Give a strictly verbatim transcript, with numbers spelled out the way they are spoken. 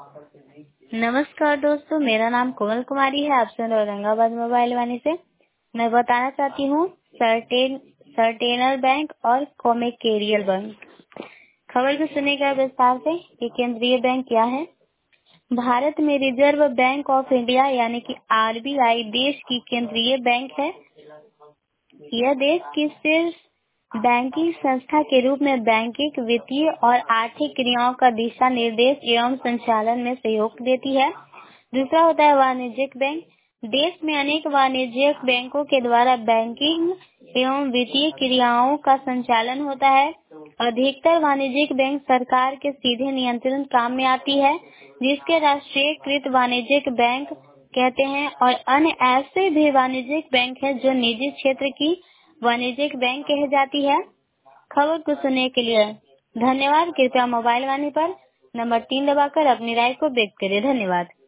नमस्कार दोस्तों, मेरा नाम कोमल कुमारी है। आप सुन रहे हो औरंगाबाद मोबाइल वाणी से। मैं बताना चाहती हूँ सर्टेन सर्टेनर बैंक और कॉमेकेरियल बैंक। खबर को सुनेगा विस्तार से कि केंद्रीय बैंक क्या है। भारत में रिजर्व बैंक ऑफ इंडिया यानी कि आरबीआई देश की केंद्रीय बैंक है। यह देश की सिर्फ बैंकिंग संस्था के रूप में बैंकिंग, वित्तीय और आर्थिक क्रियाओं का दिशा निर्देश एवं संचालन में सहयोग देती है। दूसरा होता है वाणिज्यिक बैंक। देश में अनेक वाणिज्यिक बैंकों के द्वारा बैंकिंग एवं वित्तीय क्रियाओं का संचालन होता है। अधिकतर वाणिज्यिक बैंक सरकार के सीधे नियंत्रण काम में आती है, जिसके राष्ट्रीयकृत वाणिज्यिक बैंक कहते हैं, और अन्य ऐसे भी वाणिज्यिक बैंक हैं जो निजी क्षेत्र की वाणिज्यिक बैंक कही जाती है। खबर को सुनने के लिए धन्यवाद। कृपया मोबाइल वाणी पर नंबर तीन दबाकर अपनी राय को व्यक्त करें। धन्यवाद।